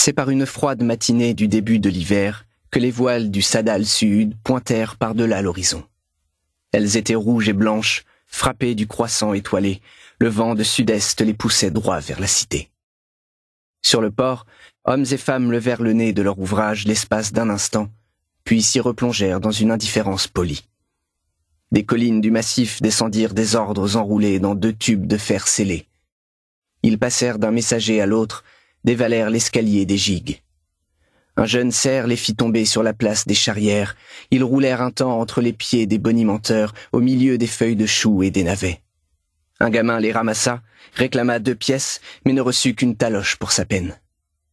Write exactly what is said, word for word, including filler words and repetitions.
C'est par une froide matinée du début de l'hiver que les voiles du Sadal Sud pointèrent par-delà l'horizon. Elles étaient rouges et blanches, frappées du croissant étoilé. Le vent de sud-est les poussait droit vers la cité. Sur le port, hommes et femmes levèrent le nez de leur ouvrage l'espace d'un instant, puis s'y replongèrent dans une indifférence polie. Des collines du massif descendirent des ordres enroulés dans deux tubes de fer scellés. Ils passèrent d'un messager à l'autre, dévalèrent l'escalier des gigues. Un jeune cerf les fit tomber sur la place des charrières. Ils roulèrent un temps entre les pieds des bonimenteurs, au milieu des feuilles de chou et des navets. Un gamin les ramassa, réclama deux pièces, mais ne reçut qu'une taloche pour sa peine.